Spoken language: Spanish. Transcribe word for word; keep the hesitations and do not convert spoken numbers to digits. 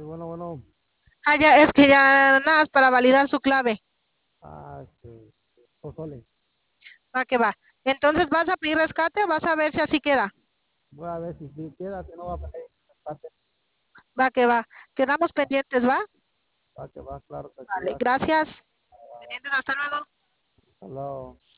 bueno, bueno. Ah, ya, es que ya nada, es para validar su clave. Ah, este, pozole. Va que va. Entonces, ¿vas a pedir rescate o vas a ver si así queda? Voy a ver si, si queda, si no va a pedir empate. Va que va. Quedamos pendientes, ¿va? Va que va, claro que sí. Vale, Hasta gracias. Pendientes, hasta luego. luego.